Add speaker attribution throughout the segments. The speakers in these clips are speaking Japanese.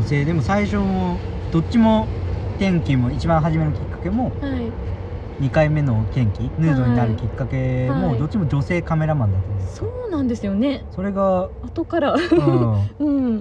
Speaker 1: 性でも最初もどっちも転機も一番初めのきっかけも、2回目の転機ヌードになるきっかけもどっちも女性カメラマンだったんですよ。
Speaker 2: そうなんですよね。
Speaker 1: それが
Speaker 2: 後からうん、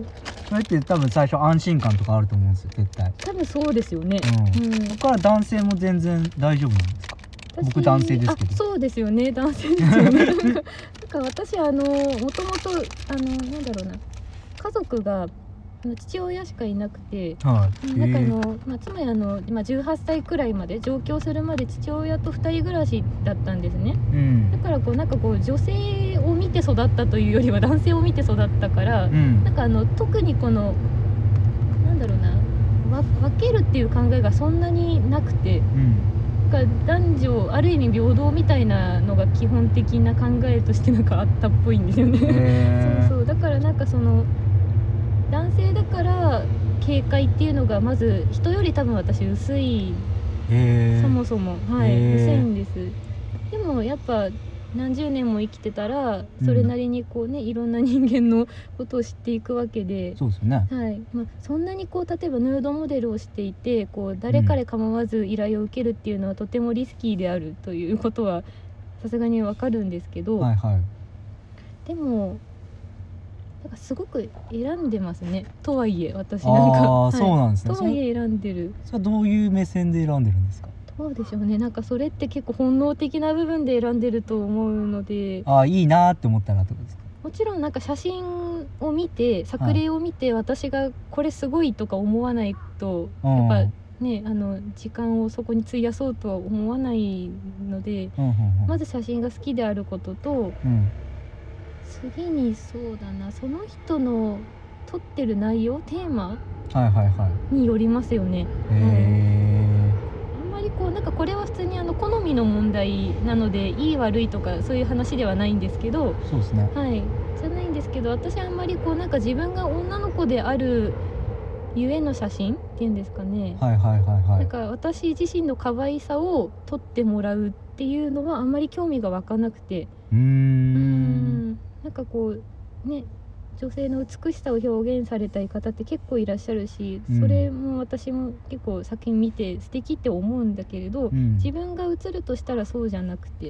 Speaker 1: それって多分最初安心感とかあると思うんですよ絶対。
Speaker 2: 多分そうですよね。
Speaker 1: そこから男性も全然大丈夫なんですか？僕男性ですけど。
Speaker 2: そうですよね、男性ですよね。なんか私もともとなんだろうな、家族が父親しかいなくて、なんかつまり18歳くらいまで上京するまで父親と2人暮らしだったんですね。だからなんか女性を見て育ったというよりは男性を見て育ったから、なんか特になんだろうな、分けるっていう考えがそんなになくて、男女ある意味平等みたいなのが基本的な考えとしてなんかあったっぽいんですよね。そうだからなんか男性だから警戒っていうのがまず人より多分私薄い、そもそも薄いんです。でもやっぱ何十年も生きてたらそれなりにいろんな人間のことを知っていくわけで、
Speaker 1: そうですよね。
Speaker 2: そんなに例えばヌードモデルをしていて誰彼構わず依頼を受けるっていうのはとてもリスキーであるということはさすがにわかるんですけど、でもなんかすごく選んでますね。とはいえ私なんか
Speaker 1: そうなんですね。
Speaker 2: とはいえ選んでる。
Speaker 1: それはどういう目線で選んでるんですか？
Speaker 2: どうでしょうね。なんかそれって結構本能的な部分で選んでると思うので、
Speaker 1: いいなって思ったらってことですか？
Speaker 2: もちろんなんか写真を見て作例を見て、私がこれすごいとか思わないとやっぱね時間をそこに費やそうとは思わないので、まず写真が好きであることと、次にそうだな、その人の撮ってる内容テーマによりますよね。あんまりなんかこれは普通に好みの問題なのでいい悪いとかそういう話ではないんですけど、
Speaker 1: そうですね。
Speaker 2: じゃないんですけど、私あんまりなんか自分が女の子であるゆえの写真っていうんですかね。なんか私自身の可愛さを撮ってもらうっていうのはあんまり興味が湧かなくて、なんかね、女性の美しさを表現されたい方って結構いらっしゃるし、それも私も結構作品見て素敵って思うんだけれど、自分が映るとしたらそうじゃなくて、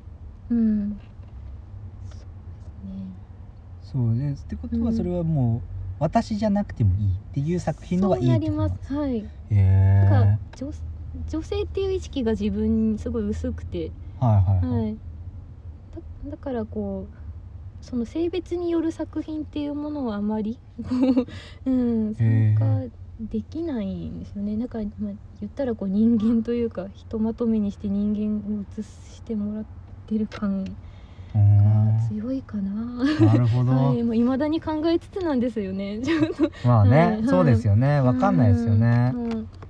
Speaker 1: そうですってことはそれはもう私じゃなくてもいいっていう作品の方がいいってことなんですか？
Speaker 2: そうなります。なんか女性っていう意識が自分にすごい薄くて、だからその性別による作品っていうものはあまり参加できないんですよね。なんか言ったら人間というかひとまとめにして人間を映してもらってる感が強いかな。
Speaker 1: なるほど。
Speaker 2: もう未だに考えつつなんですよね。
Speaker 1: まあね、そうですよね。わかんないですよね。